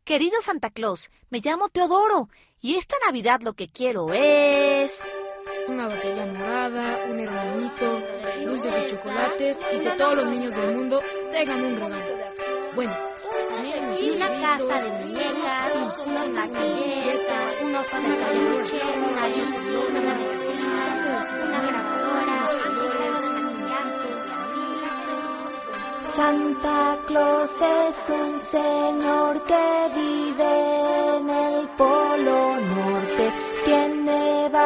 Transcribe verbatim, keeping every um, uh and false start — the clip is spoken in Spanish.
Querido Santa Claus, me llamo Teodoro y esta Navidad lo que quiero es... una botella morada, un hermanito, dulces y chocolates y que todos los niños del mundo tengan un regalo. Bueno, y una casa de muñecas, unos maquilletas, un oso de peluche, una televisión, una medicina, una grabadora, flores, maquillajes. Santa Claus es un señor que vive en el Polo Norte.